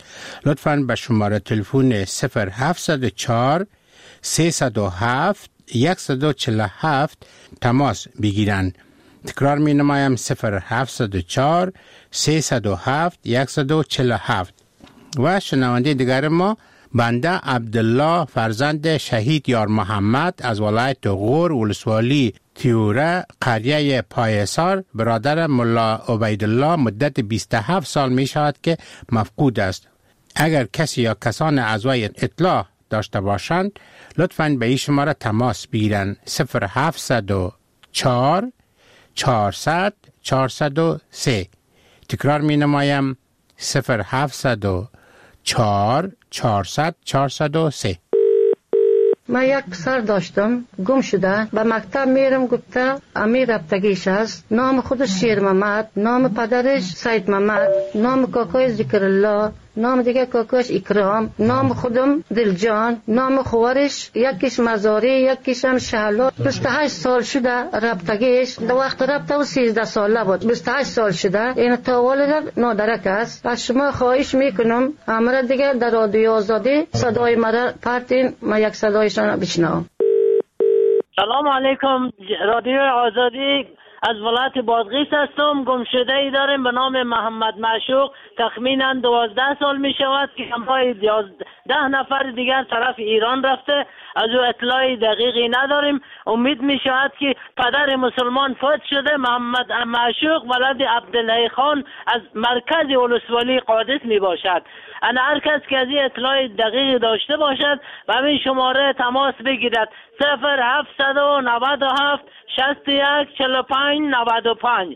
لطفاً به شماره تلفن 0704 307 147 تماس بگیرند. تکرار می نمایم 0704 307 147. و شنونده دیگر ما بنده عبدالله فرزند شهید یار محمد از ولایت غور ولسوالی تیوره قریه پایسار برادر ملا عبیدالله مدت 27 سال می شود که مفقود است. اگر کسی یا کسان اعضای اطلاع داشته باشند لطفاً به این شماره تماس بگیرند 0704 400 403. تکرار می نمایم 0704 400 403. من یک پسر داشتم گم شده به مکتب میرم گفته امیر رفتگیش است. نام خودش شیر محمد، نام پدرش سید محمد، نام کاکای ذکر الله، نام دیگه کاکاش اکرام، نام خودم دلجان، نام خوارش یکیش مزاری یکیش هم شهلا. 28 سال شده رفتگیش. در وقت رفته و 13 ساله بود. 28 سال شده این تاولد نادرک است. از شما خواهش میکنم امر دیگه در رادیو آزادی صدای مرا پرتین ما یک صدایشان بشنوم. سلام علیکم. رادیو آزادی از ولایت بادغیس هستم. گمشده ای داریم به نام محمد معشوق. تخمینا 12 سال می شود که همراه 10 نفر دیگر طرف ایران رفته. از او اطلاعی دقیقی نداریم. امید می شود که پدر مسلمان فوت شده. محمد معشوق ولد عبدالله خان از مرکز ولسوالی قادس می باشد. انا هر کس که از این اطلاع دقیق داشته باشد و همین شماره تماس بگیرد 0797 61 45 95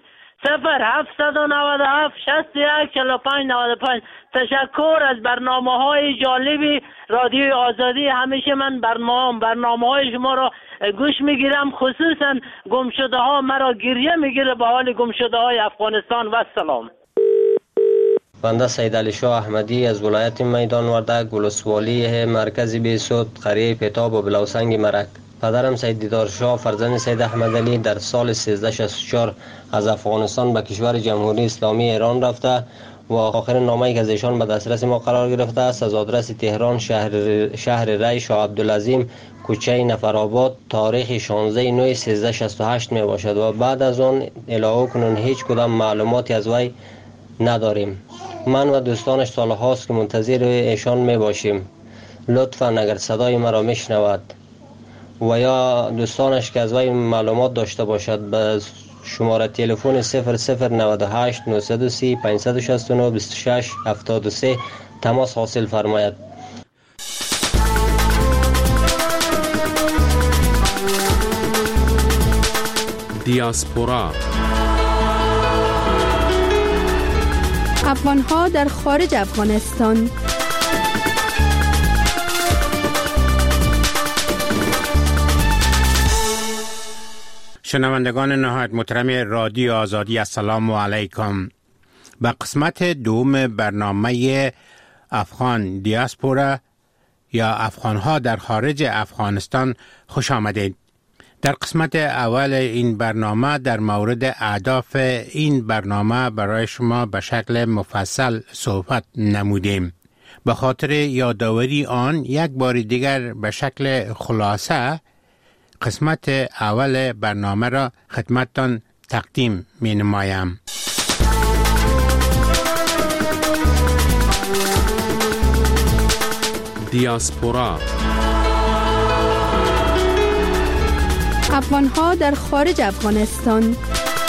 0797 61 45 95. تشکر از برنامه‌های جالبی رادیو آزادی. همیشه من برنامه‌های شما را گوش میگیرم. خصوصا گمشده ها مرا گریه میگیره به حال گمشده های افغانستان. و سلام. بنده سید علی شاه احمدی از ولایت میدان وردک ولسوالی مرکز بیسود قریه پتاب و بلوسنگ مرک. پدرم سید دیدار شاه فرزند سید احمد علی در سال 1364 از افغانستان به کشور جمهوری اسلامی ایران رفته و آخرین نامه‌ای که از ایشان به دسترس ما قرار گرفته است از آدرس تهران شهر ری شاه عبدالعظیم کوچه نفرآباد تاریخ 16/9/1368 می باشد و بعد از آن الی کنون هیچ کدام معلوماتی از وی نداریم. من و دوستانش سالهاست که منتظر ایشان می باشیم. لطفاً اگر صدای مرا میشنود و یا دوستانش که از وی معلومات داشته باشد به شماره تلفن 0098 930 569 26 73 تماس حاصل فرماید. دیاسپورا افغان‌ها در خارج افغانستان. شنوندگان نهایت محترم رادیو آزادی السلام علیکم. به قسمت دوم برنامه افغان دیاسپورا یا افغان‌ها در خارج افغانستان خوش آمدید. در قسمت اول این برنامه در مورد اهداف این برنامه برای شما به شکل مفصل صحبت نمودیم. به خاطر یادآوری آن یک بار دیگر به شکل خلاصه قسمت اول برنامه را خدمتتان تقدیم می نمایم. دیاسپورا افغان‌ها در خارج افغانستان.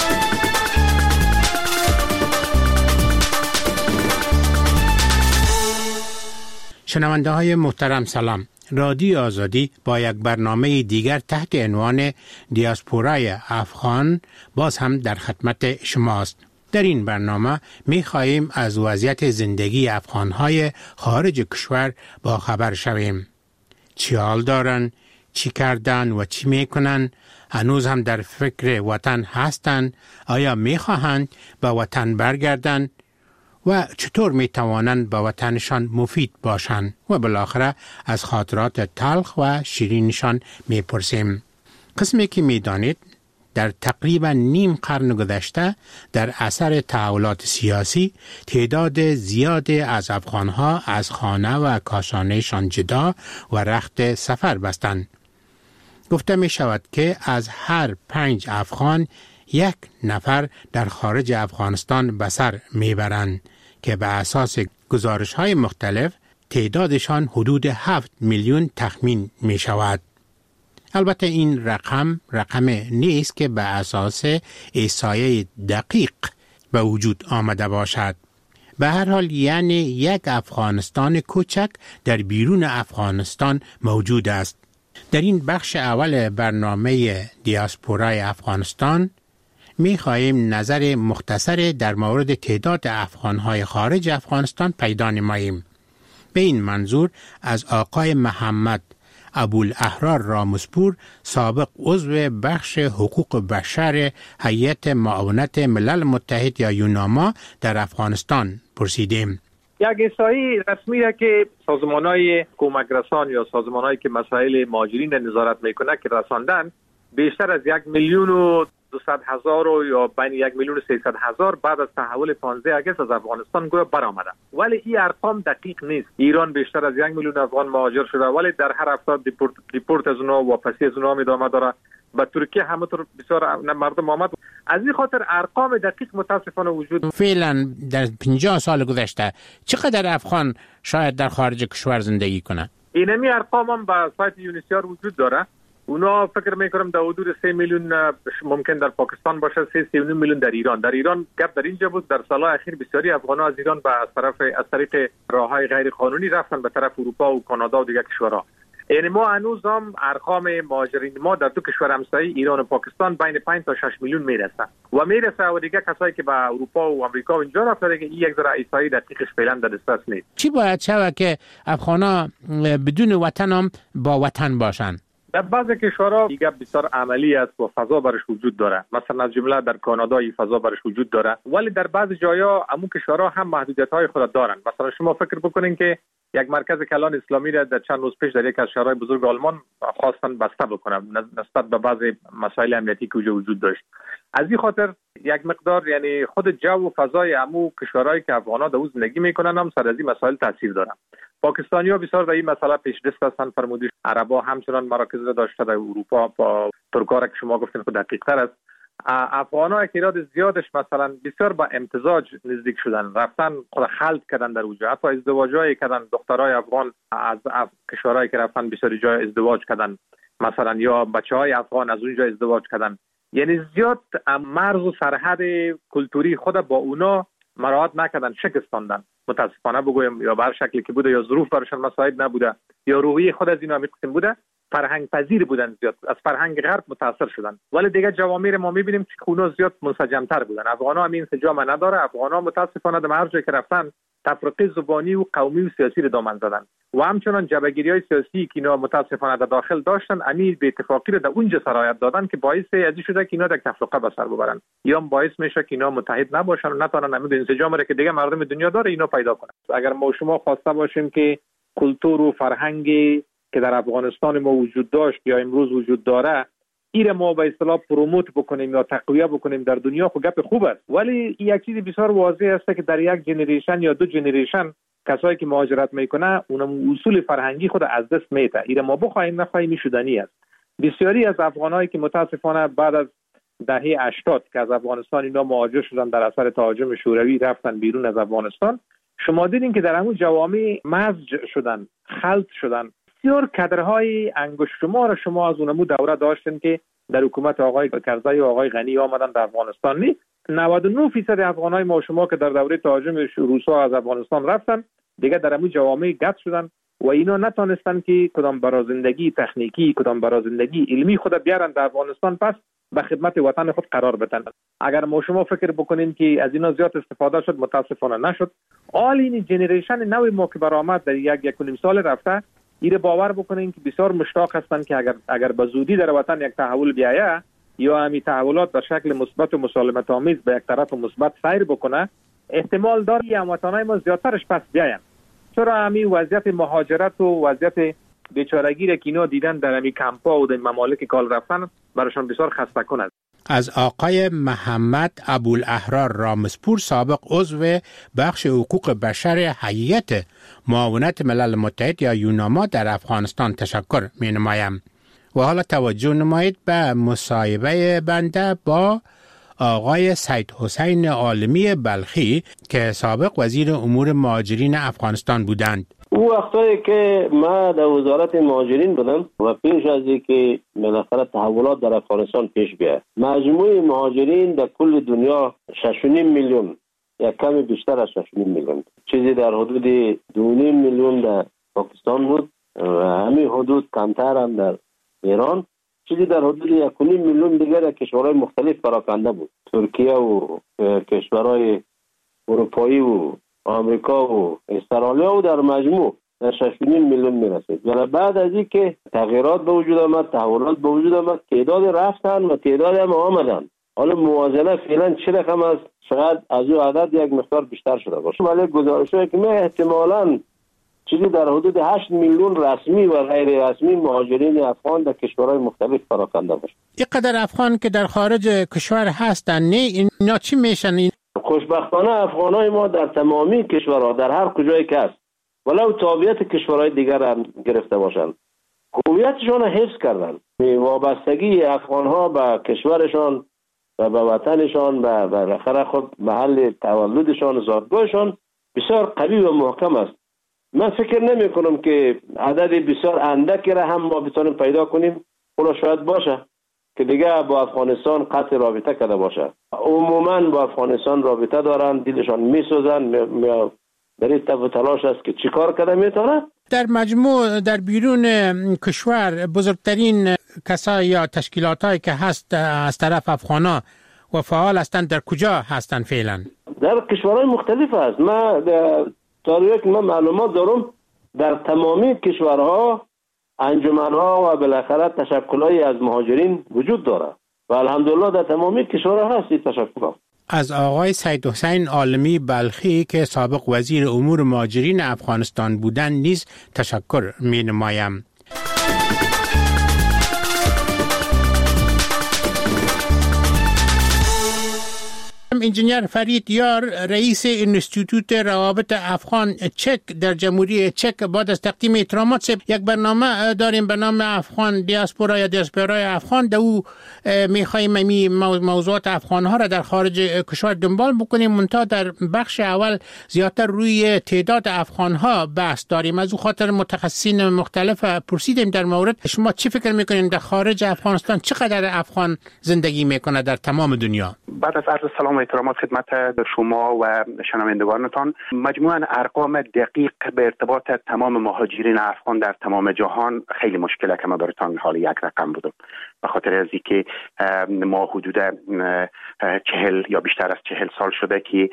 شنونده های محترم سلام. رادیو آزادی با یک برنامه دیگر تحت عنوان دیاسپورای افغان باز هم در خدمت شماست. در این برنامه می خواهیم از وضعیت زندگی افغانهای خارج کشور با خبر شویم. چی حال دارن، چی کردن و چی می کنن، هنوز هم در فکر وطن هستند، آیا می خواهند به وطن برگردند و چطور می توانند به وطنشان مفید باشند و بالاخره از خاطرات تلخ و شیرینشان می پرسیم. قسمی که می دانید در تقریبا نیم قرن گذشته در اثر تحولات سیاسی تعداد زیادی از افغانها از خانه و کاشانهشان جدا و رخت سفر بستند. گفته می شود که از هر 5 افغان 1 نفر در خارج افغانستان به سر می برند که به اساس گزارش‌های مختلف تعدادشان حدود 7 میلیون تخمین می شود. البته این رقم نیست که به اساس احصایه دقیق به وجود آمده باشد. به هر حال یعنی 1 افغانستان کوچک در بیرون افغانستان موجود است. در این بخش اول برنامه دیاسپورای افغانستان می خواهیم نظر مختصر در مورد تعداد افغانهای خارج افغانستان پیدا نماییم. به این منظور از آقای محمد ابوالاحرار رامسپور، سابق عضو بخش حقوق بشر هیئت معاونت ملل متحد یا یوناما در افغانستان پرسیدیم. یک احصایی رسمی را که سازمان‌های کمک رسان یا سازمان‌هایی که مسائل مهاجرین را نظارت میکنه که رساندن، بیشتر از 1,200,000 یا بین 1,300,000 بعد از تحول 15 آگوست از افغانستان گویا برآمده. ولی این ارقام دقیق نیست. ایران بیشتر از 1 میلیون افغان مهاجر شده، ولی در هر هفته دیپورت از اونها واپسی از اونها ادامه داره. به ترکیه همونطور بسیار مردم آمد. از این خاطر ارقام دقیق متاسفانه وجود. فعلا در 50 سال گذشته چقدر افغان شاید در خارج کشور زندگی کنه؟ اینمی ارقام هم به سایت یونیسیار وجود داره. اونا فکر میکنم در حدود 3 میلیون ممکن در پاکستان باشه، 3.9 میلیون در ایران. در ایران گپ در اینجا بود در سالهای اخیر بسیاری افغان‌ها از ایران از طریق راههای غیر قانونی رفتن به طرف اروپا و کانادا و دیگر کشورها. یعنی ما هنوز هم ارقام مهاجرین ما در 2 کشور همسایه ایران و پاکستان بین 5 تا 6 میلیون میرسه و دیگه کسایی که به اروپا و آمریکا و اینجا رفتن که این یک ذره احصایی دقیقش فعلا در دسترس نیست. چی باید شود که افغانا بدون وطن هم با وطن باشن؟ در بعضی کشورها دیگه بسیار عملی است و فضا برش وجود داره. مثلا از جمله در کانادا این فضا برش وجود داره، ولی در بعضی جاها همون کشورها هم محدودیت‌های خود دارن. مثلا شما فکر بکنین که یک مرکز کلان اسلامی را در چند روز پیش در یک از شهرهای بزرگ آلمان خواستن بسته بکنن نسبت به بعضی مسائل امنیتی که وجود داشت. از این خاطر یک مقدار یعنی خود جو و فضای عمو کشورهایی که افغان‌ها در اون زندگی میکنن هم سر از این مسائل تاثیر داره. پاکستانی‌ها بسیار در این مسئله پیش‌دست هستند. فرمودید عرب‌ها همچنان مراکز داشته در اروپا با ترک‌ها که شما گفتین خود دقیق‌تر است. افغان‌ها تعداد زیادش مثلا بسیار با امتزاج نزدیک شدن، رفتن خود خلط کردن در اونجا، حتی ازدواج‌های کردن. دخترای افغان از کشورهایی که رفتن بسیاری جای ازدواج کردن، مثلا یا بچه‌های افغان از اونجا ازدواج کردن. یعنی زیاد مرز و سرحد کلتوری خود با اونا مراعات نکردن، شکستاندن. متاسفانه بگویم یا به هر شکلی که بوده یا ظروف براشون مساعد نبوده یا روحیه خود از اینا همین بوده، فرهنگ پذیر بودن، زیاد از فرهنگ غرب متاثر شدن. ولی دیگه جوامع ما میبینیم که اونا زیاد منسجم‌تر بودن. افغان‌ها همین انسجام نداره. افغان‌ها متاسفانه در هر جایی که رفتن تفرقه زبانی و قومی و سیاسی رو دامن زدن و همچنان جبهه‌گیری‌های سیاسی که اینا متاسفانه در داخل داشتن امیر به اتفاقی رو در اونجا سرایت دادن که باعث ازی شده که اینا در تفرقه به سر ببرن یا باعث میشه که اینا متحد نباشن و نتونن همین انسجام رو که دیگه مردم دنیا داره اینا پیدا کنن. اگر ما شما خواسته باشیم که کلتور و فرهنگی که در افغانستان ما وجود داشت یا امروز وجود داره ایره ما به اصطلاح پروموت بکنیم یا تقویت بکنیم در دنیا، خب گپ خوب است. ولی یک چیز بسیار واضح است که در یک جنریشن یا 2 جنریشن کسایی که مهاجرت میکنه اونم اصول فرهنگی خود از دست میده. ایره ما بخوایم نخواهیم شدنی است. بسیاری از افغانایی که متاسفانه بعد از دهه 80 که از افغانستان اینا مهاجر شدن در اثر تهاجم شوروی رفتن بیرون از افغانستان، شما دیدین که در همون جوامع مزج شدن، خلط شدن. بسیار کادرهای انگشت شمار شما از اونمو دوره داشتن که در حکومت آقای کرزی و آقای غنی آمدن در افغانستان. نی 99% افغانای ما شما که در دوره تهاجم روسا از افغانستان رفتن دیگه در همون جوامع گت شدن و اینا نتونستن که کدام برای زندگی تکنیکی کدام برای زندگی علمی خود بیارن در افغانستان پس به خدمت وطن خود قرار بدن. اگر ما شما فکر بکنین که از اینا زیاد استفاده شد متاسفانه نشد. آل این جنریشن نوی ما که برآمد در 1.5 سال رفته ایره باور بکنین که بسیار مشتاق هستن که اگر به زودی در وطن یک تحول بیایه یا همین تحولات در شکل مثبت و مسالمت آمیز به یک طرف مثبت سیر بکنه، احتمال داره هموطنای ما زیادترش پس بیاین. چرا همین وضعیت مهاجرت و وضعیت بیچارگی را که اینا دیدن در همین کمپا و در ممالک کال رفتن براشون بسیار خسته کنه. از آقای محمد ابوالاحرار رامسپور، سابق عضو بخش حقوق بشر هیئت معاونت ملل متحد یا یوناما در افغانستان تشکر می نمایم. و حالا توجه نمایید به مصاحبه بنده با آقای سید حسین عالمی بلخی که سابق وزیر امور مهاجرین افغانستان بودند. او وقتایی که ما در وزارت مهاجرین بودم و پیش از اینکه بالاخره تحولات در افغانستان پیش بیاد، مجموع مهاجرین در کل دنیا 6.5 میلیون یا کمی بیشتر از 6.5 میلیون، چیزی در حدود 2.5 میلیون در پاکستان بود و همین حدود کمتر هم در ایران، چیزی در حدود 1.5 میلیون دیگر کشورهای مختلف پراکنده بود، ترکیه و کشورهای اروپایی و آمریکا و استرالیا و در مجموع در 6.5 میلیون میرسید. و بعد از اینکه تغییرات به وجود آمد، تحولات به وجود آمد، تعداد رفتن و تعداد هم آمدن. حالا موازنه فعلا چه رقم است؟ شاید از او عدد یک مقدار بیشتر شده باشه، ولی گزارش‌هایی که احتمالاً چیزی در حدود 8 میلیون رسمی و غیر رسمی مهاجرین افغان در کشورهای مختلف پراکنده باشه. اینقدر افغان که در خارج کشور هستن، نه اینا چی میشن؟ خوشبختانه افغانای ما در تمامی کشورها در هر کجایی که هست، ولو تابعیت کشورهای دیگر هم گرفته باشند، هویتشان را حفظ کردن. وابستگی افغانها به کشورشان و به وطنشان و بالاخره خود محل تولدشان، زادگاهشان بسیار قوی و محکم است. من فکر نمی کنم که عدد بسیار اندکی را هم ما بتونیم پیدا کنیم. اونا شاید باشه که دیگه با افغانستان قطع رابطه کرده باشه. عموما با افغانستان رابطه دارن، دلشان میسوزن، در این تف تلاش است که چیکار کرده میتونه. در مجموع در بیرون کشور بزرگترین کسا یا تشکیلاتایی که هست از طرف افغانا و فعال هستند در کجا هستند فعلا؟ در کشورهای مختلف است. ما طوری که من معلومات دارم در تمامی کشورها انجمنها و بالاخره تشکل‌های از مهاجرین وجود داره و الحمدلله در تمامی کشورها هست این تشکل‌ها. از آقای سید حسین عالمی بلخی که سابق وزیر امور مهاجرین افغانستان بودند نیز تشکر می نمایم. انجینیر فرید یار، رئیس انستیتوت روابط افغان چک در جمهوری چک، بعد از تقدیم احترامات یک برنامه داریم به نام افغان دیاسپورا یا دیاسپورای افغان. در او میخواییم موضوعات افغان ها را در خارج کشور دنبال بکنیم، منتها در بخش اول زیادتر روی تعداد افغان ها بحث داریم. از او خاطر متخصصین مختلف پرسیدیم در مورد شما چی فکر میکنین در خارج افغانستان چقدر افغان زندگی میکنه در تمام دنیا؟ بعد از عرض سلام و احترامات خدمت شما و شنوندگانتان، مجموعاً ارقام دقیق به ارتباط تمام مهاجرین افغان در تمام جهان خیلی مشکله که ما براتون حال یک رقم بودم، به خاطر از اینکه ما حدود 40 یا بیشتر از 40 سال شده که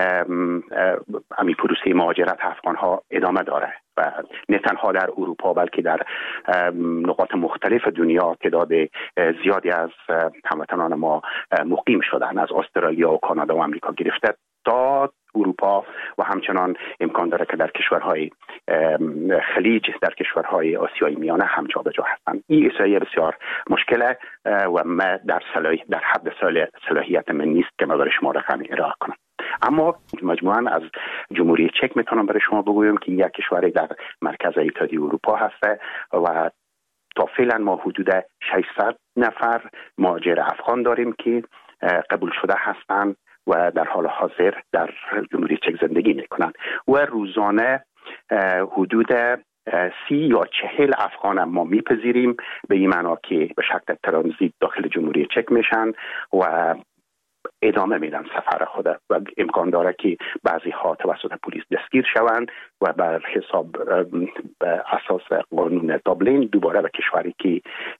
امی پروسه مهاجرت افغان ها ادامه داره و نه تنها در اروپا بلکه در نقاط مختلف دنیا تعداد زیادی از هموطنان ما مقیم شدن، از استرالیا و کانادا و آمریکا گرفته تا اروپا و همچنان امکان داره که در کشورهای خلیج، در کشورهای آسیای میانه هم جابجا هستند. این مسئله بسیار مشکله و ما در حد صلاحیت من نیست که ما برای شما رقم ارائه کنم. اما مجموعاً از جمهوری چک میتونم برای شما بگویم که یک کشوری در مرکز اتحادیه اروپا هست و تا فعلا ما حدود 600 نفر مهاجر افغان داریم که قبول شده هستند و در حال حاضر در جمهوری چک زندگی میکنند و روزانه حدود 30 یا 40 افغان ما میپذیریم، به این معنا که به شکل ترانزیت داخل جمهوری چک میشن و ادامه میدن سفر خود و امکان داره که بعضی ها توسط پلیس دستگیر شوند و بر حساب به اساس قانون دابلین دوباره به کشوری که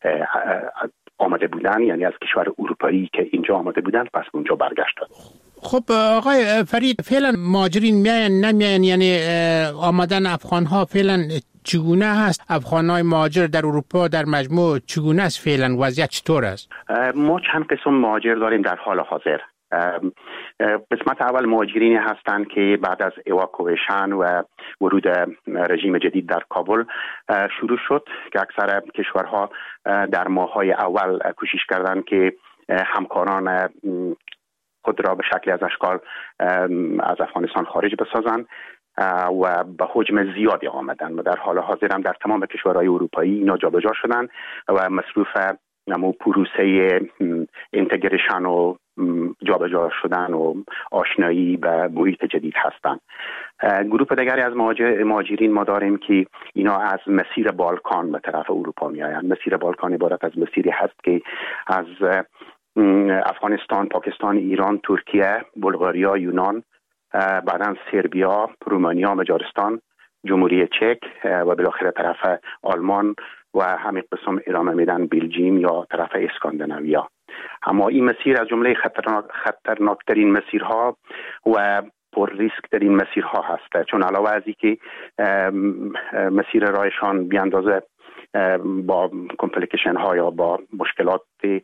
آمده بودن، یعنی از کشور اروپایی که اینجا آمده بودن، پس اونجا برگشتن. خب آقای فرید، فعلا مهاجرین میاین نمیاین، یعنی آمدن افغان ها فعلا چگونه هست؟ افغان های مهاجر در اروپا در مجموع چگونه است فعلا؟ وضعیت چطور است؟ ما چند قسم مهاجر داریم در حال حاضر. قسمت اول مهاجرینی هستند که بعد از اواکویشن و ورود رژیم جدید در کابل شروع شد که اکثر کشورها در ماه‌های اول کوشش کردند که همکاران خود را به شکلی از اشکال از افغانستان خارج بسازند و به حجم زیادی آمدن و در حال حاضر هم در تمام کشورهای اروپایی اینا جابجا شدن و مصروف پروسه اینتگریشن و جابجا شدن و آشنایی به محیط جدید هستند. گروه دیگری از مهاجرین ما داریم که اینا از مسیر بالکان به طرف اروپا می آیند. مسیر بالکان عبارت از مسیری هست که از افغانستان، پاکستان، ایران، ترکیه، بلغاریا، یونان، بعداً سربیا، رومانیا، مجارستان، جمهوری چک و بالاخره طرف آلمان و همین قسم ادامه میدن بلژیم یا طرف اسکاندیناویا. اما این مسیر از جمله خطرناکترین مسیرها و پر ریسک ترین مسیرها هست، چون علاوه از اینکه مسیر رایشان بی اندازه با کمپلیکیشن ها یا با مشکلات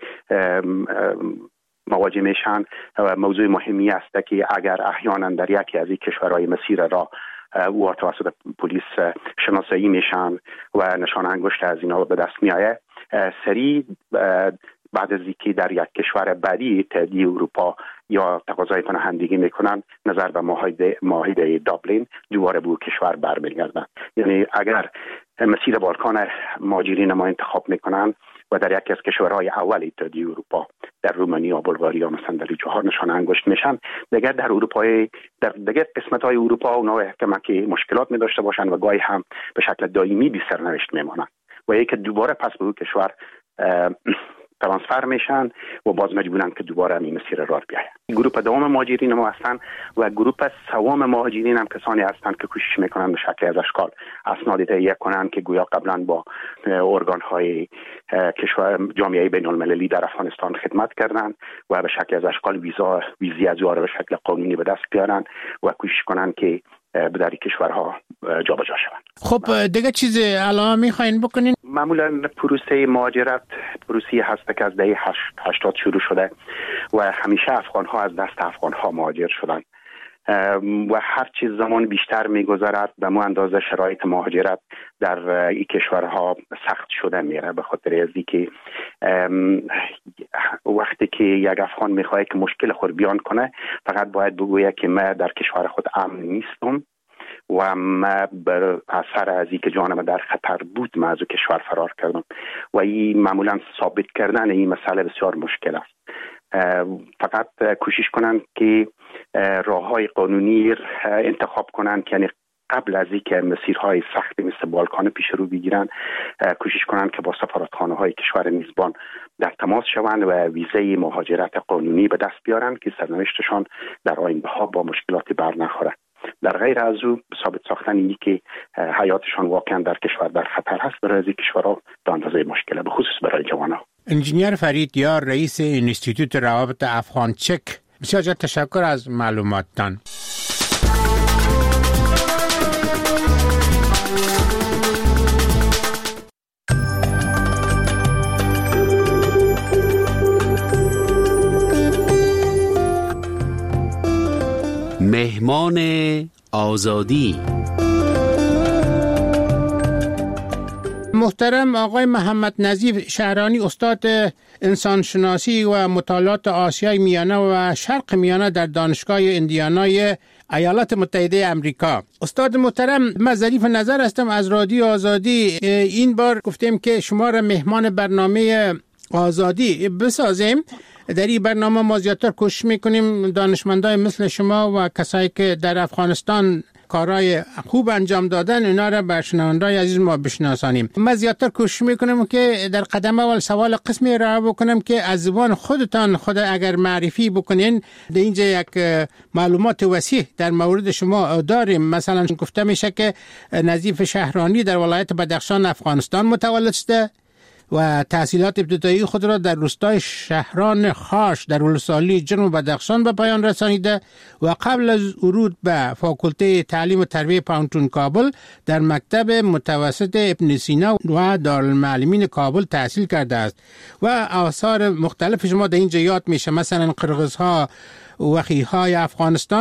مواجه میشن، موضوع مهمی است که اگر احیانا در یکی از این کشورهای مسیر را او توسط پلیس شناسایی میشن و نشان انگشت از اینا به دست میآید، سریع بعد از اینکه در یک کشور بعدی اتحادیه اروپا یا تقاضای پناهندگی میکنن نظر به معاهده دابلین دوباره به کشور برمیگردن. یعنی اگر مسیر بالکان مهاجرین ما انتخاب میکنن و در یکی از کشورهای اول اتحادیه اروپا در رومانیا، بلغاریا مثلا در جاها نشان انگشت میشن، دیگر در اروپای در دیگر قسمت‌های اروپا اونا احتمال که مشکلات می داشته باشن و گاهی هم به شکل دائمی بی سرنوشت میمونن و یک دوباره پس به اون کشور ترانسفر میشن و باز مجبورن که دوباره این مسیر راه بیاین. گروه دوم مهاجرین ما هستن و گروه سوم مهاجرین هم کسانی هستند که کوشش میکنن به شکل از اشکال اسناد تهیه کنن که گویا قبلا با ارگان‌های کشور جامعه بین‌المللی در افغانستان خدمت کردن و به شکل از اشکال ویزی از به شکل قانونی به دست بیارن و کوشش کنن که در کشورها جابجا شوند. خب دیگه چیز علاوه میخواین بکنین؟ معمولا پروسه مهاجرت پروسه هست که از دهه 80 شروع شده و همیشه افغان‌ها از دست افغان‌ها مهاجر شدن و هر چیز زمان بیشتر میگذرد به مو اندازه شرایط مهاجرت در این کشورها سخت شده میره، به خاطر از اینکه وقتی که یک افغان میخواد که مشکل خود بیان کنه فقط باید بگوید که من در کشور خود امن نیستم و من بر اثر از اینکه جانم در خطر بود من از کشور فرار کردم و این معمولا ثابت کردن این مسئله بسیار مشکل است. فقط کوشش کنن که راههای قانونی انتخاب کنن که یعنی قبل از اینکه مسیرهای سختی مثل بالکان پیش رو بگیرن کوشش کنن که با سفارتخانه‌های کشور میزبان در تماس شوند و ویزه مهاجرت قانونی به دست بیارن که سرنوشتشان در آینده ها با مشکلاتی بر نخوره. در غیر از او ثابت ساختن اینی که حیاتشان واقعا در کشور در خطر هست برای از این کشورها به اندازه مشکله، به خصوص برای جوانها. انجینیر فرید یار رئیس انستیتوت روابط افغان چک، بسیار تشکر از معلوماتتان. مهمان آزادی. محترم آقای محمد نظیف شهرانی، استاد انسانشناسی و مطالعات آسیای میانه و شرق میانه در دانشگاه ایندیانای ایالات متحده امریکا. استاد محترم، من ظریف نظر هستم از رادیو آزادی. این بار گفتیم که شما را مهمان برنامه آزادی بسازیم. در این برنامه ما زیادتر کوشش میکنیم دانشمندای مثل شما و کسایی که در افغانستان کارهای خوب انجام دادن اینا را بر شنوندگان عزیز ما بشناسانیم. ما زیادتر کوشش میکنم که در قدم اول سوال قسمی را بکنم که از زبان خودتان خود اگر معرفی بکنین. در اینجا یک معلومات وسیع در مورد شما داریم. مثلا گفته میشه که نظیف شهرانی در ولایت بدخشان افغانستان متولد شده و تحصیلات ابتدایی خود را در روستای شهران خاش در ولسوالی جنوب بدخشان به پایان رسانیده و قبل از ورود به فاکولته تعلیم و تربیت پانتون کابل در مکتب متوسط ابن سینا و دارالمعلمین کابل تحصیل کرده است و آثار مختلف شما در اینجا یاد میشه، مثلا قرغزها و خیهای افغانستان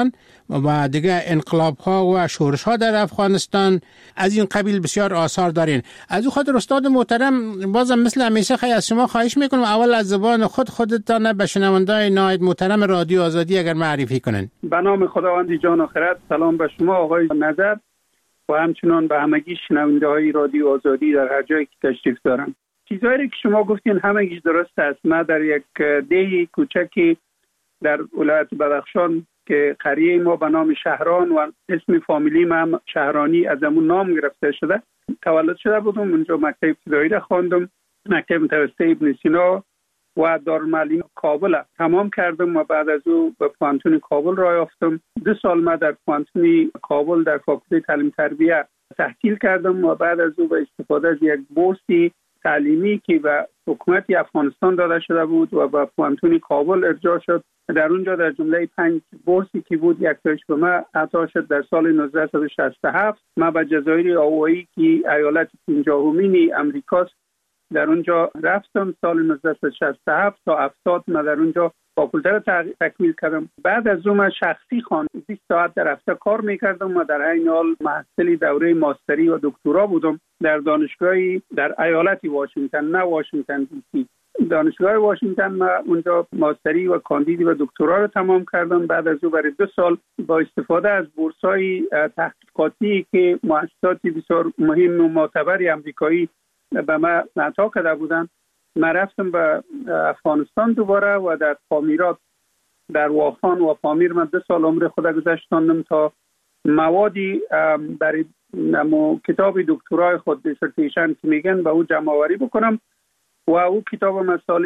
و دیگه انقلاب ها و شورش ها در افغانستان از این قبیل بسیار آثار دارین. از او خاطر استاد محترم بازم مثل همیشه خیلی از شما خواهش میکنم اول از زبان خودتان به شنوندای نایت محترم رادیو آزادی اگر معرفی کنن. به نام خداوند جان و خرد، سلام به شما آقای نظر و همچنان به همگی شنونده های رادیو آزادی در هر جایی که تشریف دارن. چیزهایی که شما گفتین همگیش درست است. ما در یک دیه کوچکی در ولایت بدخشان که قریه ما به نام شهران و اسم فامیلی ما شهرانی از همون نام گرفته شده تولد شده بودم. اونجا مکتب ابتدایی را خواندم، مکتب متوسطه ابن سینا و دارالمعلم کابل تمام کردم و بعد از او به پوانتون کابل راه یافتم. 2 سال ما در پوانتون کابل در فاکولته تعلیم تربیه تحصیل کردم و بعد از او به استفاده از یک بورسی تعلیمی که به حکومت افغانستان داده شده بود و به پوانتون کابل ارجاع شد، در اونجا در جمله 5 بورسی که بود یک تاش به من عطا شد. در سال 1967 ما به جزایر آوایی که ایالت 50مین امریکاست در اونجا رفتم. سال 1967 تا 70 ما در اونجا فاکولته را تکمیل کردم. بعد از اون شخصی 20 ساعت در هفته کار میکردم و در این حال محصل دوره ماستری و دکترا بودم در دانشگاهی در ایالت واشنگتن، نه واشنگتن دی سی، دانشگاه واشنگتن. ما اونجا ماستری و کاندیدی و دکترا رو تمام کردم. بعد از اون برای 2 سال با استفاده از بورس‌های تحقیقاتی که مؤسسات بسیار مهم و معتبر آمریکایی به ما عطا کرده بودن، ما رفتم به افغانستان دوباره و در پامیرات در واخان و پامیر من 2 سال عمر خود گذاشتم تا موادی برای کتاب دکترای خود دیسرتیشن که میگن به او جمع آوری بکنم و او کتاب من سال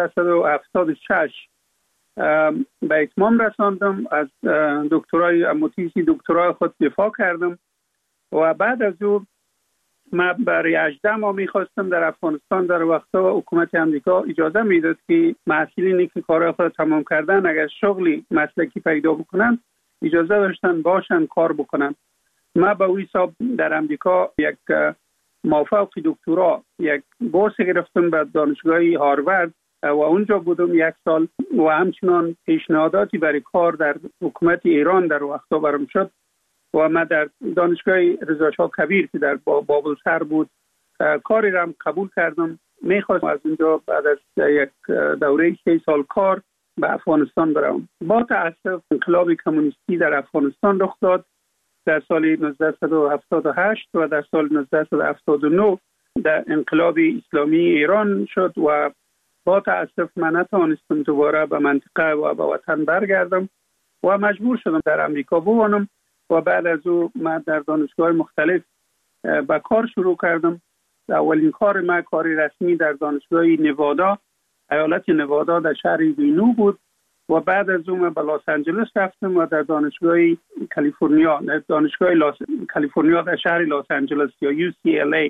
1976 به اتمام رساندم. از دکترای تیزی دکترای خود دفاع کردم و بعد از او من برای 18 ماه میخواستم در افغانستان. در وقتا حکومت امریکا اجازه میداد که محصلینی که کارهای خود تمام کردن اگر شغلی مسلکی پیدا بکنن اجازه داشتن باشن کار بکنن. من به اون حساب در امریکا یک مافوق دکترا یک بورس گرفتم به دانشگاه هاروارد و اونجا بودم 1 سال و همچنان پیشنهاداتی برای کار در حکومت ایران در وقتا برام شد و من در دانشگاه رضا شاه کبیر که در بابل سر بود کاری را قبول کردم. میخواستم از اونجا بعد از یک دوره 3 سال کار به افغانستان برم. با تأسف انقلاب کمونیستی در افغانستان رخ داد در سال 1978 و در سال 1979 در انقلاب اسلامی ایران شد و با تأسف من نتوانستم دوباره به منطقه و به وطن برگردم و مجبور شدم در امریکا بمانم و بعد از او من در دانشگاه مختلف به کار شروع کردم. اولین کار من کاری رسمی در دانشگاه نوادا، ایالت نوادا در شهر رینو بود و بعد از اون به لس آنجلس رفتم و در دانشگاه کالیفرنیا، کالیفرنیا در شهر لس آنجلس یا UCLA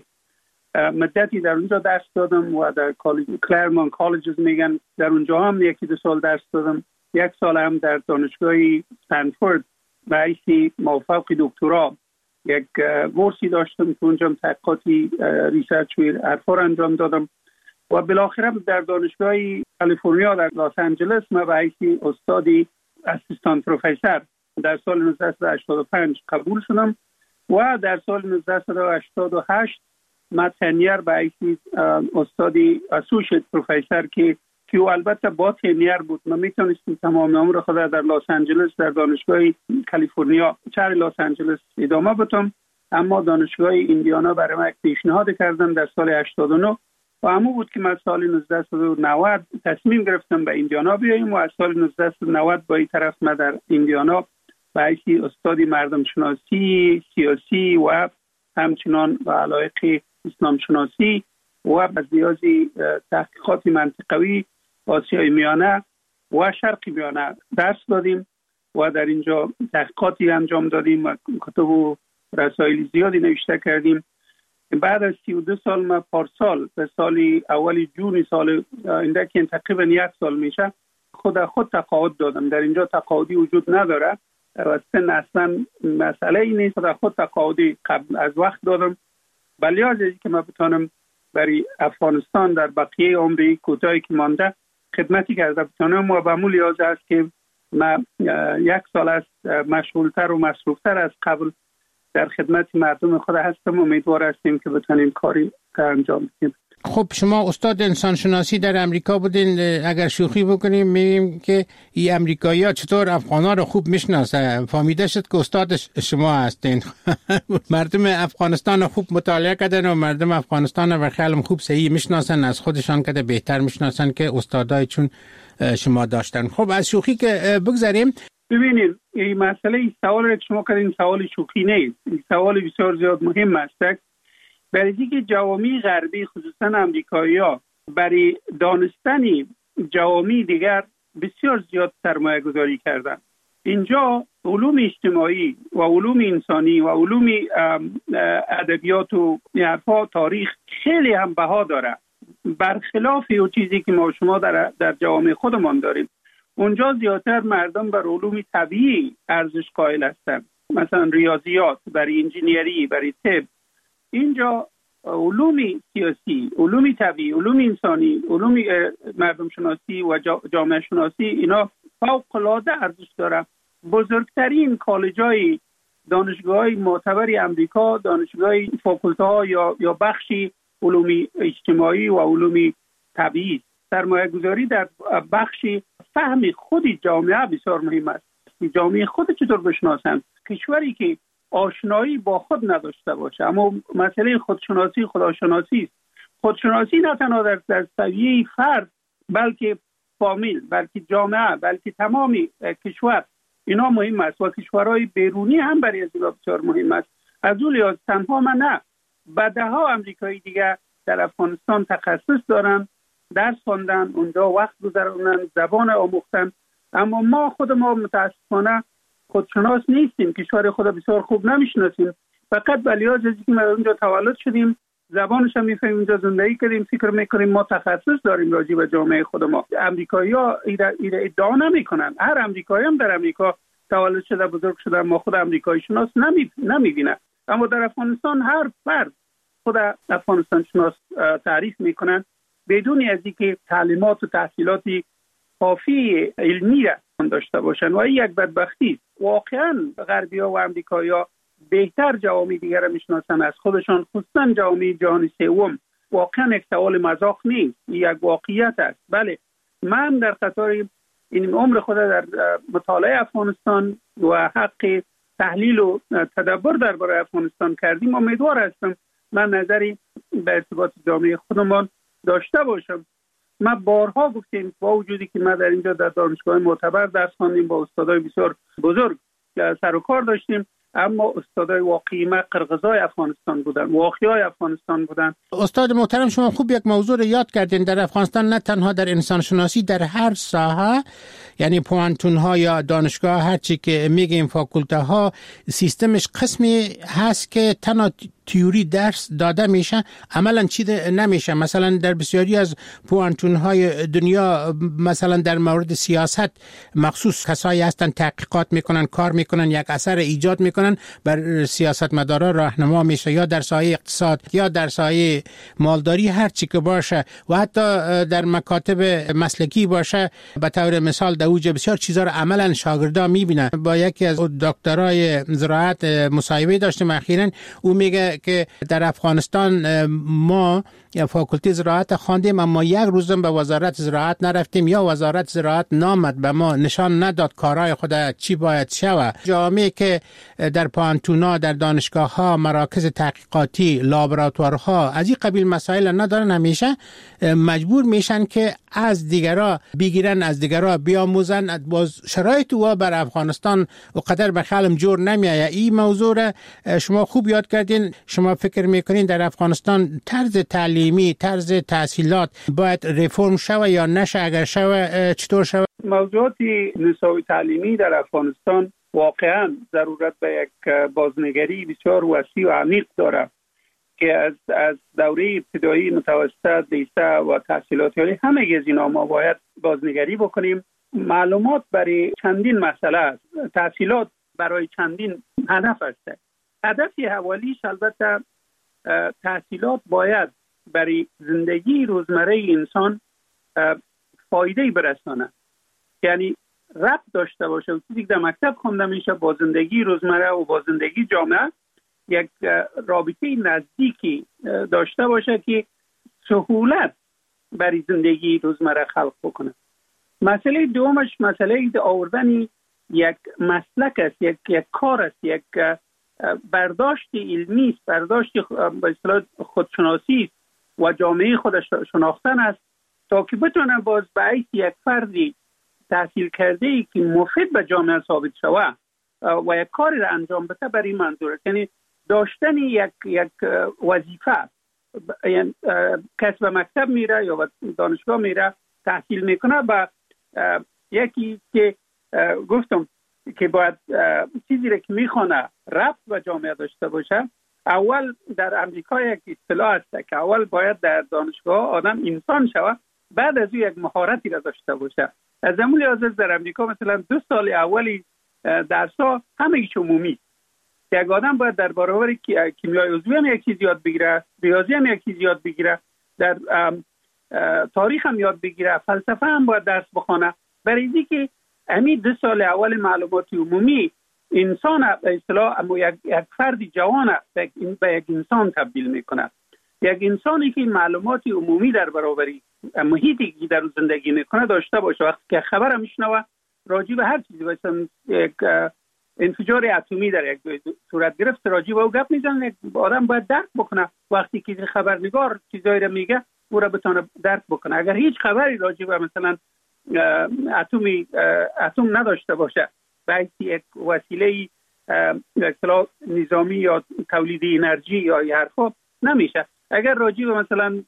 مدتی در اونجا درس دادم و در کلرمون کالجز میگن در اونجا هم 1-2 سال درس دادم. 1 سال هم در دانشگاه استنفورد به حیث موفق دکترا یک بورسی داشتم که اونجا تحقیقاتی ریسرچ و حرفا انجام دادم و بالاخره در دانشگاه کالیفرنیا در لس آنجلس من به حیث استادی اسیستانت پروفسور در سال 1985 قبول شدم و در سال 1988 من تنیر به حیث استادی اسوشیت پروفسور که البته با تنیر بود. من میتونستم تمام عمر خود در لس آنجلس در دانشگاه کالیفرنیا شهر لس آنجلس ادامه بدم، اما دانشگاه ایندیانا برای من پیشنهاد کردن در سال 89 و همون بود که من سال 1990 تصمیم گرفتم به ایندیانا بیاییم و از سال 1990 با این طرف من در ایندیانا به حیث استادی مردم شناسی، سیاسی و همچنان به علایق اسلام شناسی و بزیازی تحقیقات منطقوی آسیای میانه و شرق میانه درس دادیم و در اینجا تحقیقاتی انجام دادیم و کتب و رسائل زیادی نوشته کردیم. بعد از 32 سال ما پارسال به سال اولی جون سال اینده که تقریبا 1 سال میشه خود تقاعد دادم. در اینجا تقاعدی وجود نداره و سن اصلا مسئله ای نیست. خود تقاعدی قبل از وقت دادم بلی از که من بتانم برای افغانستان در بقیه عمری کوتاهی که مانده خدمتی کرده بتانم و به مو لیاز است که من 1 سال است مشغولتر و مصروفتر از قبل در خدمت مردم خود هستم. امیدوار هستیم که بتونیم کاری انجام بدیم. خب شما استاد انسانشناسی در امریکا بودین، اگر شوخی بکنیم میگیم که این امریکایی‌ها چطور افغان‌ها رو خوب میشناسن. فهمیده شد که استاد شما هستین. مردم افغانستان رو خوب مطالعه کردن و مردم افغانستان رو خیلی خوب صحیح میشناسن، از خودشان کده بهتر میشناسن که استادای چون شما داشتن. خب از شوخی که بگذاریم، ببینید این مسئله، این سوال که شما کردین سوال شوخی نیست، این سوال بسیار زیاد مهم است. برای اینکه جوامع غربی خصوصا امریکایی‌ها برای دانستن جوامع دیگر بسیار زیاد سرمایه گذاری کردند. اینجا علوم اجتماعی و علوم انسانی و علوم ادبیات و حرفا تاریخ خیلی هم بها داره، برخلاف اون چیزی که ما شما در جوامع خودمان داریم. اونجا زیادتر مردم بر علوم طبیعی ارزش قائل هستند، مثلا ریاضیات، برای انجینیری، برای طب. اینجا علوم سیاسی، علوم طبیعی، علوم انسانی، علوم مردم شناسی و جامعه شناسی اینا فوق العاده ارزش داره. بزرگترین کالج‌های دانشگاه‌های معتبر امریکا، دانشگاه‌های فاکولته‌ها یا بخشی علوم اجتماعی و علوم طبیعی. سرمایه‌گذاری در بخشی فهم خود جامعه بسیار مهم است. جامعه خود چطور بشناسند؟ کشوری که آشنایی با خود نداشته باشه، اما مسئله خودشناسی خداشناسی است. خودشناسی نه تنها در سویه فرد بلکه فامیل، بلکه جامعه، بلکه تمام کشور اینا مهم است و کشورهای بیرونی هم برای از بسیار مهم است. از اون لحاظ تنها من نه، بعدها امریکایی دیگه در افغانستان تخصص دارن، درس خواندن، اونجا وقت گذروندن، زبان آموختن، اما ما متاسفانه خودشناس نیستیم، کشور خود بسیار خوب نمیشناسیم. فقط بلیاج از اینکه ما اونجا تولد شدیم، زبانش هم میفهمیم، اونجا زندگی کردیم، فکر میکنیم ما تخصص داریم راجع به جامعه خود ما. امریکایی‌ها ادعا نمیکنن. هر امریکایی هم در امریکا تولد شده، بزرگ شده، ما خود امریکایی شناس نمیبینه. اما در افغانستان هر فرد خود افغانستان شناس تعریف میکنن بدون از اینکه تعلیمات و تحصیلاتی کافی علمی را داشته باشن و این یک بدبختی است. واقعا غربی‌ها و امریکایی‌ها بهتر جوامع دیگر را میشناسن از خودشان، خصوصا جوامع جهان سوم. واقعا یک سوال مزاح نیست، یک واقعیت است. بله، من در قطار این عمر خود در مطالعه افغانستان و حق تحلیل و تدبر درباره افغانستان کردیم. امیدوار هستم من نظری به ارتباط جامعه خودمان داشته باشم. ما بارها گفتیم با وجودی که ما در اینجا در دانشگاه معتبر درس خواندیم، با استادای بسیار بزرگ سر و کار داشتیم، اما استادای واقعی ما قرقزای افغانستان بودن، واقعیای افغانستان بودن. استاد محترم، شما خوب یک موضوع رو یاد کردین. در افغانستان نه تنها در انسان شناسی، در هر ساحه، یعنی پوانتون ها یا دانشگاه، هر چی که میگیم فاکولته ها، سیستمش قسمی هست که تنها تیوری درس داده میشه، عملا چیده نمیشه. مثلا در بسیاری از پوانتون های دنیا، مثلا در مورد سیاست مخصوص کسایی هستن تحقیقات میکنن، کار میکنن، یک اثر ایجاد میکنن، بر سیاستمدارا راهنما میشه، یا در سایه اقتصاد یا در سایه مالداری، هر چی که باشه، و حتی در مکاتب مسلکی باشه. به طور مثال در اوج بسیار چیزا رو عملا شاگردا میبینن. با یکی از دکترای زراعت مصاحبه داشتم اخیراً، او میگه که در افغانستان ما فاکولته زراعت خواندیم، اما یک روزم به وزارت زراعت نرفتیم، یا وزارت زراعت نامد به ما نشان نداد کارهای خود چی باید شود. جامعه که در پانتونا، در دانشگاه‌ها، مراکز تحقیقاتی، لابراتوارها از این قبیل مسائل ندارن، همیشه مجبور میشن که از دیگرها بگیرن، از دیگرها بیاموزن. باز شرایط و بر افغانستان و قدر به خیالم جور نمیایه. این موضوع را شما خوب یاد کردین. شما فکر میکنین در افغانستان طرز تعلیمی، طرز تحصیلات باید رفرم شوه یا نشه؟ اگر شوه چطور شوه؟ موضوعات نصاب تعلیمی در افغانستان واقعا ضرورت به یک بازنگری بسیار وسیع و عمیق داره که از دوره ابتدایی، متوسط، لیسه و تحصیلات عالی، همه از اینا ما باید بازنگری بکنیم. معلومات برای چندین مسئله است، تحصیلات برای چندین هدف است. هدف اولیش البته تحصیلات باید برای زندگی روزمره انسان فایده برسانه. یعنی ربط داشته باشه و چیزی که در مکتب خونده میشه با زندگی روزمره و با زندگی جامعه یک رابطه نزدیکی داشته باشه که سهولت برای زندگی روزمره خلق بکنه. مسئله دومش مسئله آوردن یک مسلک است، یک کار است، یک برداشت علمی است، برداشت به اصطلاح خودشناسی است و جامعه خودش شناختن است تا که بتونه باز به حیث یک فردی تحصیل کرده ای که مفید به جامعه ثابت شوه و یک کاری را انجام بده برای منظور است. یعنی داشتن یک وظیفه، یعنی کس به مکتب میره یا به دانشگاه میره تحصیل میکنه با یکی که گفتم که باید چیزی را که میخونه ربط به جامعه داشته باشه. اول در امریکا یک اصطلاح است که اول باید در دانشگاه آدم انسان شود، بعد از او یک مهارتی را داشته باشه. از همون لحاظ در امریکا مثلا 2 سال اولی درس‌ها همه‌اش عمومی، یک آدم باید در برابر کیمیای عضوی هم یک چیز یاد بگیره، ریاضی هم یک چیز یاد بگیره، در تاریخ هم یاد بگیره، فلسفه هم باید درس بخونه، برای اینکه همین 2 سال اول معلومات عمومی انسان به اصطلاح یک فردی جوان به یک انسان تبدیل میکنه. یک انسانی که معلومات عمومی در برابر محیطی که در زندگی میکنه داشته باشه، وقتی که خبر میشنوه راجع به هر چیزی، مثلا یک انفجار اتمی در یک صورت گرفت راجع به او گپ میزنه، آدم باید درک بکنه. وقتی که خبرنگار چیزایی رو میگه او را بتونه درک بکنه. اگر هیچ خبری راجع به مثلا اتم نداشته باشه، باید یک وسیله اصطلاح نظامی یا تولید انرژی یا حرفا نمیشه. اگر راجع به مثلا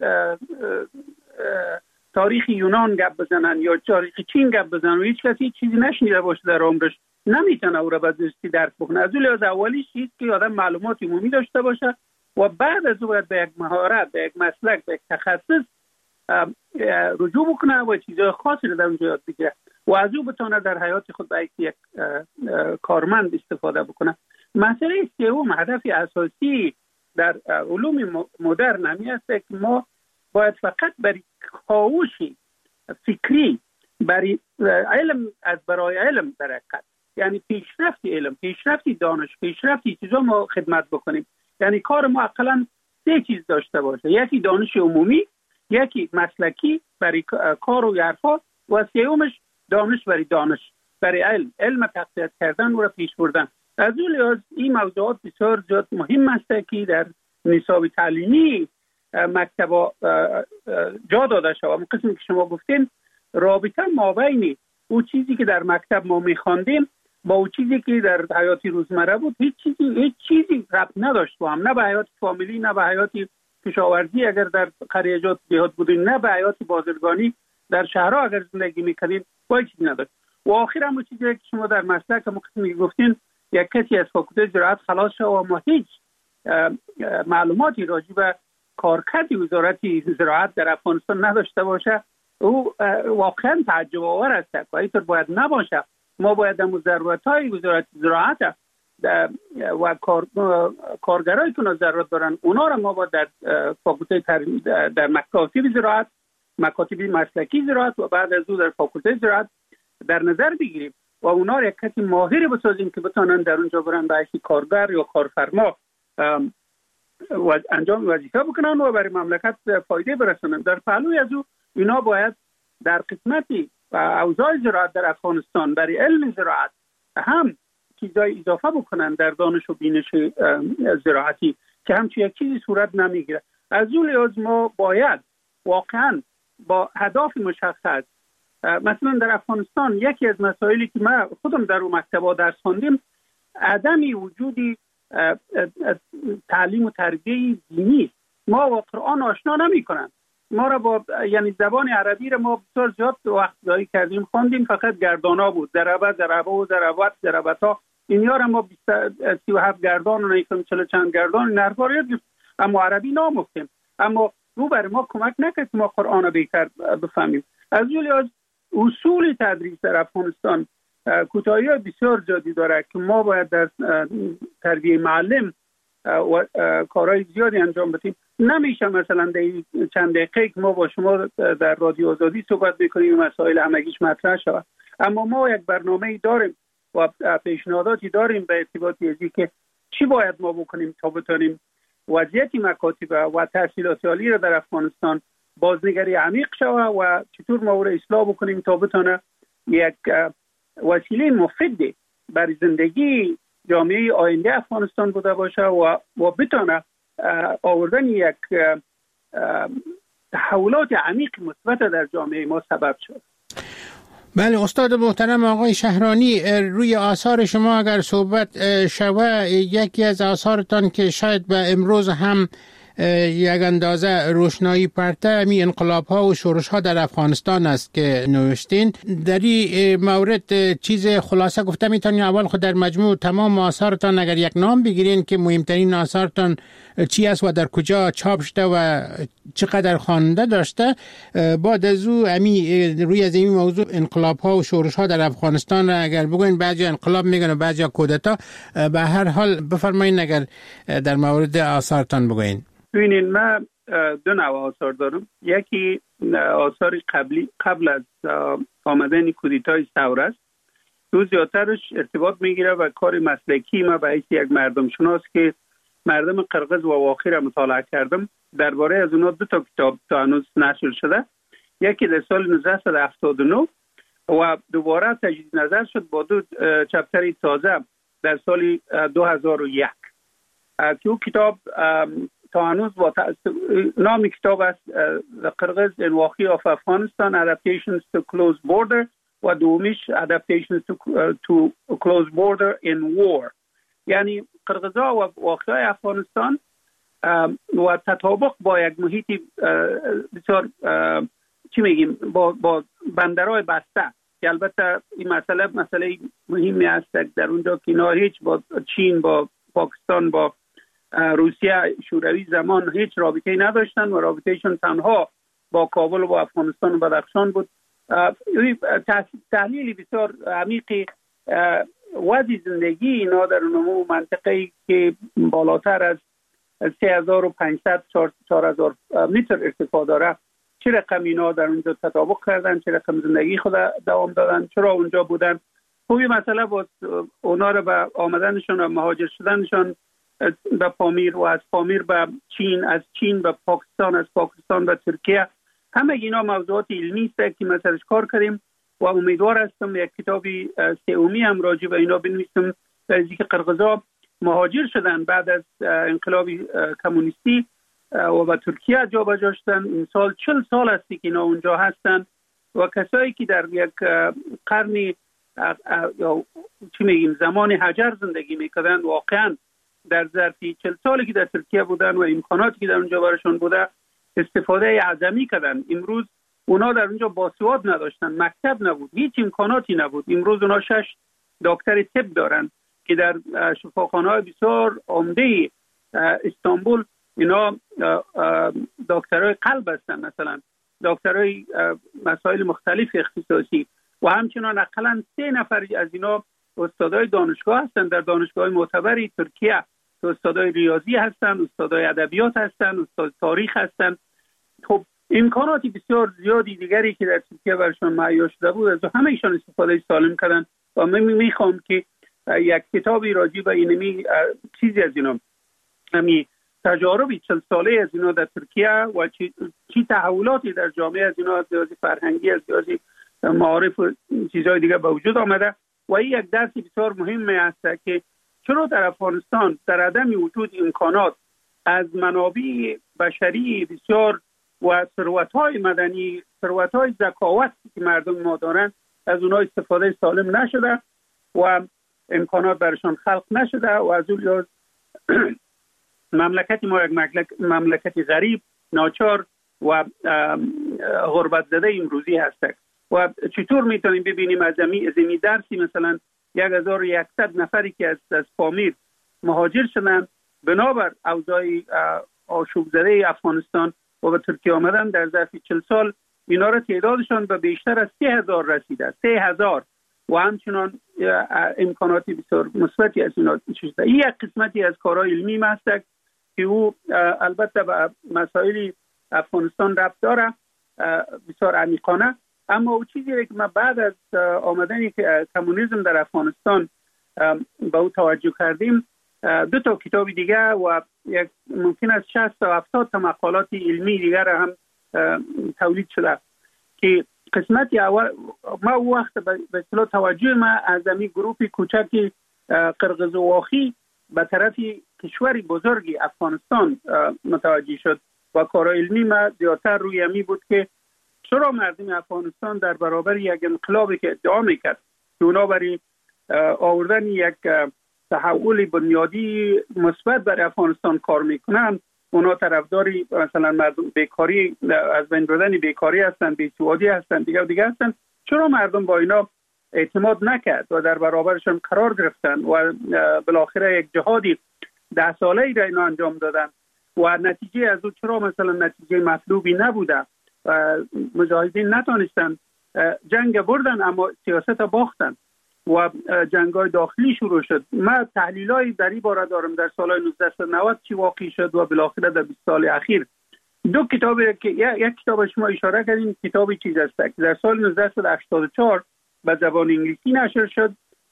تاریخ یونان گپ بزنن یا تاریخ چین گپ بزنن و هیچ کسی چیزی نشنیده باشه در عمرش، نمیتونه او را به درستی درک بکنه. از اون لحاظ اولیش چیز که آدم معلومات عمومی داشته باشه و بعد از اون باید به یک مهارت، به یک مسلک، به یک تخصص رجوع بکنه و چیزهای خاصی رو در اونجا یاد بگیره و از اون بتونه در حیات خود به یک کارمند استفاده بکنه. مسئله سوم، هدف اساسی در علوم مدرن همی است که ما باید فقط برای کاوش فکری، برای علم از برای علم در حقیقت، یعنی پیشرفت علم، پیشرفت دانش، پیشرفت چیزا ما خدمت بکنیم. یعنی کار ما اقلا 3 چیز داشته باشه: یکی دانش عمومی، یکی مسلکی برای کار و حرفا و سومش دانش برای علم تقویت کردن و پیش بردن. از اون لحاظ این موضوعات بسیار زیاد مهم است که در نصاب تعلیمی مکتبا جا داده شود. اون قسمی که شما گفتین، رابطه مابین اون چیزی که در مکتب ما می‌خواندیم با اون چیزی که در حیات روزمره بود هیچ چیزی ربط نداشت با هم، نه به حیات فامیلی، نه به حیات کشاورزی اگر در قریه‌جات دیهات بودین، نه به حیات بازرگانی در شهرها اگر زندگی می‌کردین، با چیزی نداشت. و آخر هم چیزی که شما در مسلک ما قسمی گفتین، یک کسی از فاکولته زراعت خلاص شد و ما هیچ معلوماتی راجع به کارکرد وزارت زراعت در افغانستان نداشته باشه، او واقعا تعجب آور است و اینطور باید نباشه. ما باید در ضرورت‌های وزارت زراعت و کارگرایی که ضرورت دارن اونا را ما باید در فاکولته در مکاتب زراعت، مکاتب مسلکی زراعت و بعد از او در فاکولته زراعت در نظر بگیریم و اونا را یک کسی ماهر بسازیم که بتونن در اونجا برن به حیث کارگر یا کارفرما و انجام وظیفه بکنن و برای مملکت فایده برسونن. در پهلوی از او اینا باید در قسمتی و اوضاع زراعت در افغانستان برای علم زراعت هم چیزای اضافه بکنن در دانش و بینش زراعتی که همچون یک چیزی صورت نمیگیره. از اون لحاظ ما باید واقعا با هدف مشخص، مثلا در افغانستان یکی از مسائلی که ما خودم در اون مکتبا درس خوندیم، عدم وجودی تعلیم و تربیه دینی. ما با قرآن آشنا نمی‌کنن. ما را با یعنی زبان عربی را ما بسیار زیاد وقت ضایع کردیم، خواندیم فقط گردانا بود، ضربتا اینیا را ما 37 گردان و نیکم 40 چند گردان این حرفا را یاد گرفتیم، اما عربی نامفتیم. اما رو بر ما کمک نکرد ما قرآن را بهتر بفهمیم. از اون لحاظ اصول تدریس در افغانستان کوتاهی‌های بسیار زیادی داره که ما باید در تربیه معلم و کارهای زیادی انجام بدیم. نمیشه مثلا در چند دقیقه که ما با شما در رادیو آزادی صحبت بکنیم مسائل همگیش مطرح شود. اما ما یک برنامه داریم و پیشنهاداتی داریم به ارتباطی ازی که چی باید ما بکنیم تا بتونیم وضعیت مکاتب و تحصیلات عالی را در افغانستان بازنگری عمیق شوه و چطور ما را اصلاح بکنیم تا بتونه یک وسیله مفید برای زندگی جامعه آینده افغانستان بوده باشه و بتونه آوردن یک تحولات عمیق مثبت در جامعه ما سبب شد. بله استاد محترم آقای شهرانی، روی آثار شما اگر صحبت شوه، یکی از آثارتان که شاید به امروز هم یک اندازه روشنایی پرته می انقلاب ها و شورش ها در افغانستان است که نوشتین. در این مورد چیز خلاصه گفته میتونین؟ اول خود در مجموع تمام آثارتان اگر یک نام بگیرین که مهمترین آثارتان چی است و در کجا چاپ شده و چقدر خواننده داشته، بعد از او روی از این موضوع انقلاب ها و شورش ها در افغانستان اگر بگوین، بعضی انقلاب میگن و بعضی کودتا، به هر حال بفرمایید اگر در مورد آثارتان بگوین. ببینید من دو نوع آثار دارم. یکی آثار قبل از آمدن کودتای ثوره است. دو زیادترش ارتباط میگیره و کار مسلکی ما به حیث یک مردم شناس که مردم قرقز و واخی را مطالعه کردم. درباره از اونا دو تا کتاب تا هنوز نشر شده. یکی در سال 1979 و دوباره تجدید نظر شد با دو چپتر تازه در سال 2001 که او کتاب تا هنوز نام کتاب است The Kyrgyz and Wakhi of Afghanistan Adaptations to Closed Border و دومیش Adaptations to Closed Border in War، یعنی قرقزها و واخی افغانستان و تطابق با یک محیط بسیار چی میگیم با بندرهای بسته که البته این مسئله مهمی است در اونجا که اینا هیچ با چین، با پاکستان، با روسیه شوروی زمان هیچ رابطه‌ای نداشتن و رابطهشون تنها با کابل و با افغانستان و بدخشان بود. تحلیلی بسیار عمیقی وضع زندگی اینا در اون منطقه‌ای که بالاتر از 3500 4000 متر ارتفاع داره، چه رقم اینا در اونجا تطابق کردن، چه رقم زندگی خود دوام دادن، چرا اونجا بودن. خوبی مسئله بود اونا رو به آمدنشون و مهاجر شدنشون به پامیر و از پامیر به چین، از چین به پاکستان، از پاکستان به ترکیه، همه اینا موضوعات علمی است که ما سرش کار کردیم و امیدوار هستم یک کتابی سومی هم راجع به اینا بنویسم در اینکه قرقزها مهاجر شدن بعد از انقلاب کمونیستی و به ترکیه جابجا شدن. این سال 40 سال است که اینا اونجا هستن و کسایی که در یک قرنی یا چی میگیم زمان حجر زندگی میکردن واقعا در ظرفی 40 سالی که در ترکیه بودن و امکاناتی که در اونجا براشون بوده استفاده اعظمی کردن. امروز اونا در اونجا باسواد نداشتن، مکتب نبود، هیچ امکاناتی نبود. امروز اونا 6 دکتر طب دارن که در شفاخانه‌های بسیار عمده استانبول اینا دکترای قلب هستن، مثلا دکترای مسائل مختلف اختصاصی و همچنان اقلا 3 نفر از اینا استادای دانشگاه هستن در دانشگاه معتبری ترکیه، استادای ریاضی هستن، استادای ادبیات هستن، استاد تاریخ هستن. خب امکاناتی بسیار زیادی دیگری که در ترکیه برشون مهیا شده بود از همه ایشان استفاده سالم کردن و من میخوام که یک کتابی راجع به اینمی چیزی از اینا، همین تجاربی 40 ساله از اینا در ترکیه و چی تحولاتی در جامعه از اینا، از لحاظ فرهنگی، از لحاظ معارف و چیزهای دیگه به وجود آمده و این یک درس بسیار مهم است که چرا در افغانستان در عدم وجود امکانات از منابع بشری بسیار و ثروت‌های مدنی، ثروت‌های ذکاوت که مردم ما دارن، از اونها استفاده سالم نشده و امکانات برشان خلق نشده و از اون لحاظ مملکت ما یک مملکت غریب، ناچار و غربت زده امروزی هست. و چطور میتونیم ببینیم از این درسی مثلا 1100 نفری که از پامیر مهاجر شدن بنابر اوضاع آشوب زده افغانستان و به ترکیه آمدن، در ظرف 40 سال اینا را تعدادشان به بیشتر از 3000 رسیده، 3000 و همچنان امکاناتی بسیار مثبتی از اینا شده. این یک قسمتی از کارهای علمی است که او البته به مسائل افغانستان ربط داره بسیار عمیقانه اما او چیزی که من بعد از آمدن کمونیسم در افغانستان به او توجه کردیم، 2 تا کتاب دیگه و یک ممکن است 60 تا 70 تا مقالات علمی دیگر هم تولید شده که قسمت اول ما او وقت به اصطلاح توجه ما از این گروه کوچکی قرقزواخی به طرف کشوری بزرگی افغانستان متوجه شد و کار علمی ما زیادتر روی همی بود که چرا مردم افغانستان در برابر یک انقلابی که ادعا میکرد که اونا برای آوردن یک تحول بنیادی مثبت برای افغانستان کار میکنن، اونا طرفداری مثلا مردم بیکاری از بین بردن بیکاری هستن، بیسوادی هستن، دیگه هستن، چرا مردم با اینا اعتماد نکرد و در برابرشون قرار گرفتن و بالاخره یک جهادی 10 ساله‌ای را اینا انجام دادن و نتیجه از او چرا مثلا نتیجه مطلوبی نبوده و مجاهدین نتونستن جنگ بردن اما سیاست باختن و جنگ‌های داخلی شروع شد. من تحلیلای در این باره دارم در سالهای 1990 چی واقع شد و بالاخره در 20 سال اخیر. 2 کتابی که یک کتاب شما اشاره کردین، کتابی چیز است که در سال 1984 به زبان انگلیسی نشر شد.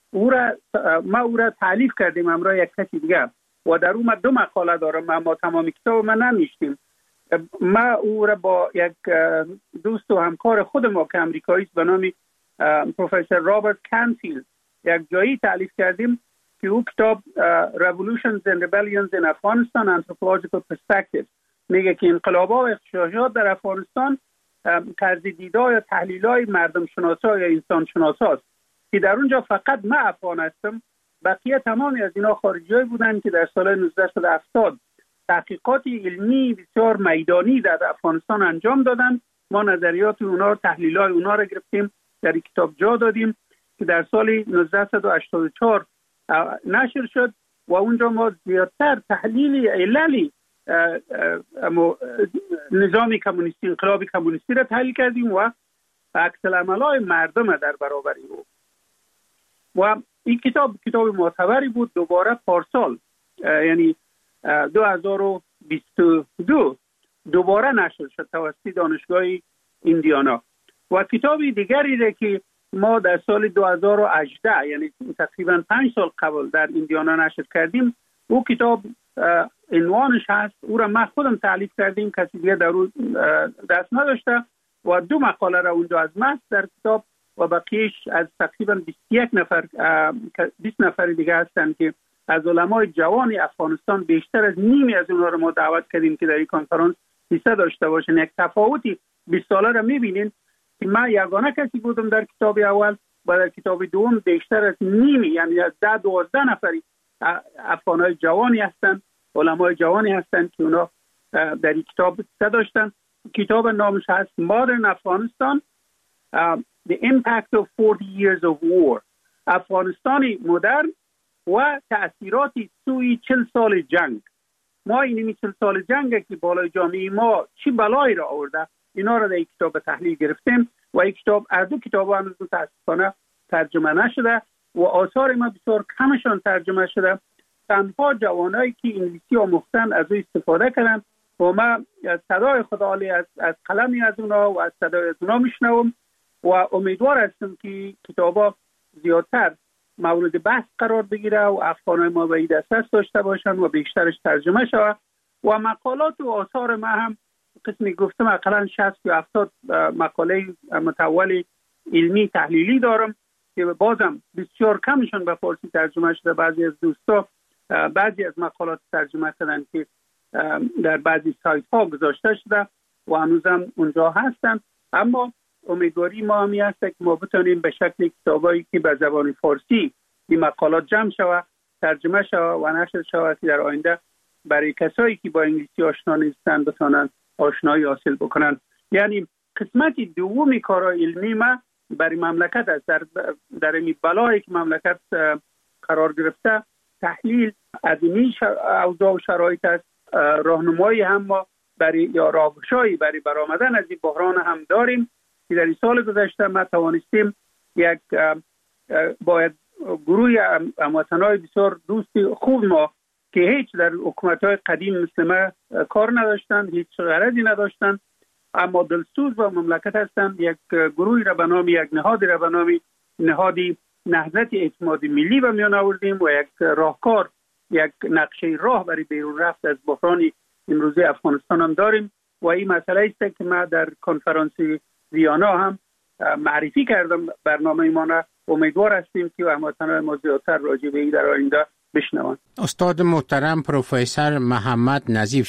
ما او را تالیف کردیم همراه یک کسی دیگه و در اون 2 مقاله دارم، اما تمام کتاب ما ننوشتیم. ما او را با یک دوست و همکار خود ما که امریکایی است به نام پروفسور رابرت کانفیلد یک جایی تالیف کردیم که او کتاب Revolutions and Rebellions in Afghanistan Anthropological Perspectives میگه که انقلاب‌ها و اغتشاشات در افغانستان طرز دیدار یا تحلیل‌های مردم شناسا یا انسان شناساست که در اونجا فقط من افغان هستم، بقیه تمامی از اینا خارجی‌های بودن که در سال 1970 تحقیقات علمی بسیار میدانی در افغانستان انجام دادن. ما نظریات اونا، تحلیل‌های اونا را گرفتیم، در کتاب جا دادیم که در سال 1984 نشر شد و اونجا ما زیادتر تحلیل عللی نظام کمونیستی، انقلاب کمونیستی را تحلیل کردیم و عکس العمل‌های مردم در برابر او. و این کتاب معتبری بود. دوباره پارسال یعنی 2022 دوباره نشر شد توسط دانشگاه ایندیانا. و کتابی دیگری را که ما در سال 2018 یعنی تقریبا 5 سال قبل در ایندیانا نشر کردیم، او کتاب عنوانش هست، او را ما خودم تالیف کردیم، کسی دیگه در اون دست نداشته و 2 مقاله را اونجا از من در کتاب و بقیهش از تقریبا 21 نفر 20 نفر دیگه هستن که از علمای جوان افغانستان، بیشتر از نیمی از اونها را ما دعوت کردیم که در این کنفرانس حصه داشته باشن. یک تفاوتی 20 ساله را می‌بینین که من یگانه کسی بودم در کتاب اول و در کتاب دوم بیشتر از نیمی یعنی 10-12 نفری افغانای جوانی هستن، علمای جوانی هستن که اونا در این کتاب حصه داشتن. کتاب نامش هست Modern Afghanistan The Impact of 40 Years of War، افغانستانی مدرن و تأثیراتی سوی 40 سال جنگ. ما این 40 سال جنگ که بالای جامعه ما چی بلایی را آورده، اینا را در این کتاب تحلیل گرفتیم و این کتاب از 2 کتاب هنوز متاسفانه ترجمه نشده و آثار ما بسیار کمشان ترجمه شده. تنها جوانایی که انگلیسی آموختن از او استفاده کردن و ما صدای خدا عالی از قلمی از اونا و از صدای از اونا میشنوم و امیدوار هستم که کتابا زیادتر مورد بحث قرار بگیره و افغانای ما به این دسترس داشته باشن و بیشترش ترجمه شود. و مقالات و آثار ما هم قسمی گفتم اقلا 60 یا 70 مقاله متول علمی تحلیلی دارم که بازم بسیار کمشون به فارسی ترجمه شده. بعضی از دوستا بعضی از مقالات ترجمه کردن که در بعضی سایت ها گذاشته شده و هنوزم اونجا هستن، اما امیدواری ما همی هست که ما بتونیم به شکل کتابایی که به زبان فارسی این مقالات جمع شود، ترجمه شود و نشر شود که در آینده برای کسایی که با انگلیسی آشنا نیستن بتونن آشنایی حاصل بکنن. یعنی قسمت دومی کارهای علمی ما برای مملکت است، در این بلایی که مملکت قرار گرفته تحلیل از این اوضاع و شرایط است، راهنمایی هم ما برای یا راهگشایی برای برآمدن از این بحران هم داریم که در این سال گذشته ما توانستیم یک با گروه هموطنای بسیار دوست خوب ما که هیچ در حکومت‌های قدیم مثل ما کار نداشتن، هیچ غرضی نداشتن، اما دلسوز و مملکت هستند. یک گروهی را به نام یک نهادی را به نام نهادی نهضت اعتماد ملی به میان آوردیم و یک راهکار، یک نقشه راه برای بیرون رفت از بحران امروزی افغانستان هم داریم و این مسئله است که ما در کنفرانس ویانا هم معرفی کردم برنامه ما را. امیدوار هستیم که هموطنان ما زیادتر راجع به این در آینده بشنوند. استاد محترم پروفسور محمد نظیف